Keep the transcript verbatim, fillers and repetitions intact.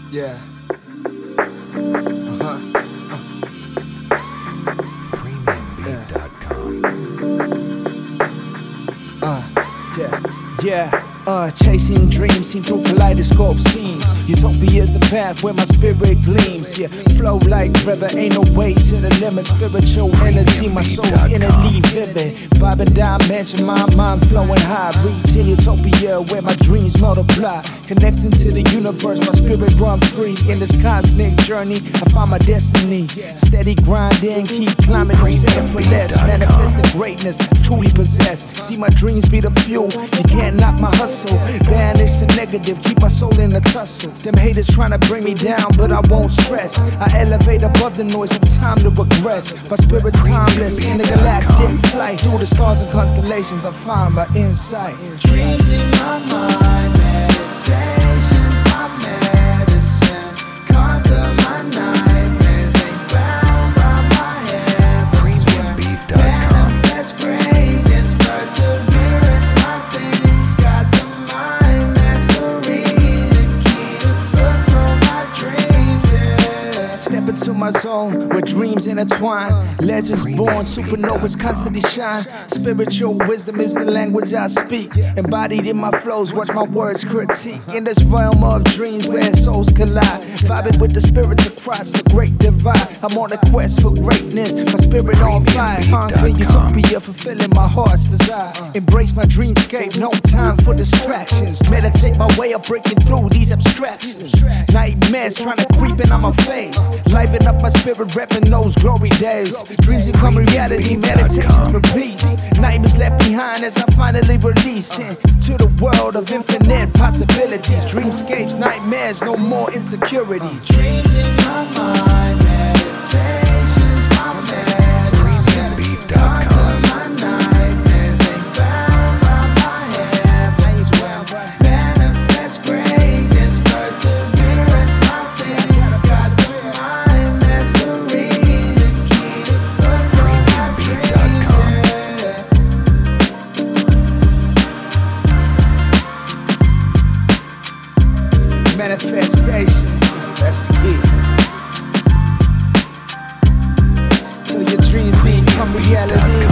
Yeah. Uh-huh. Premium beat dot com. Uh, yeah, yeah. Uh, chasing dreams, seen through kaleidoscope scenes. Utopia's the path where my spirit gleams. Yeah, flow like river, ain't no way to the limit. Spiritual energy, my soul's innerly vivid. Vibing dimension, my mind flowing high. Reaching utopia where my dreams multiply. Connecting to the universe, my spirit run free. In this cosmic journey, I find my destiny. Steady grinding, keep climbing, no settle for less. Manifest the greatness, truly possess. See my dreams be the fuel, you can't knock my hustle. Banish the negative, keep my soul in the tussle. Them haters trying to bring me down, but I won't stress. I elevate above the noise, no time to regress. My spirit's timeless, in a galactic flight. Through the stars and constellations, I find my insight. Dreams in my mind, meditations my medicine. Conquer my nightmares, ain't bound by my head. Premium beat dot com. Manifest greatness, perseverance my thing. Got the mind mastery, the key to fulfill my dreams, yeah. Step into my zone where dreams intertwine. Legends born, supernovas constantly shine. Spiritual wisdom is the language I speak. Embodied in my flows, watch my words critique. In this realm of dreams where souls collide. Vibing with the spirits across the great divide. I'm on a quest for greatness, my spirit on fire. Conquering utopia, fulfilling my heart's desire. Embrace my dreamscape, no time for distractions. Meditate my way of breaking through these abstractions. Nightmares trying to creep in on my face. Liven up my spirit, repping those glory days. Dreams become reality, meditations for peace. Nightmares left behind as I finally release into the world of infinite possibilities. Dreamscapes, nightmares, no more insecurities. Dreams in my mind, meditations my medicine. Premium beat dot com. Conquer my nightmares, ain't bound by my heavens. Well, manifest greatness, perseverance my thing. Got the mind mastery, the key to fulfill my Premium beat dot com. Yeah. Manifestation, that's the key. So your dreams become reality.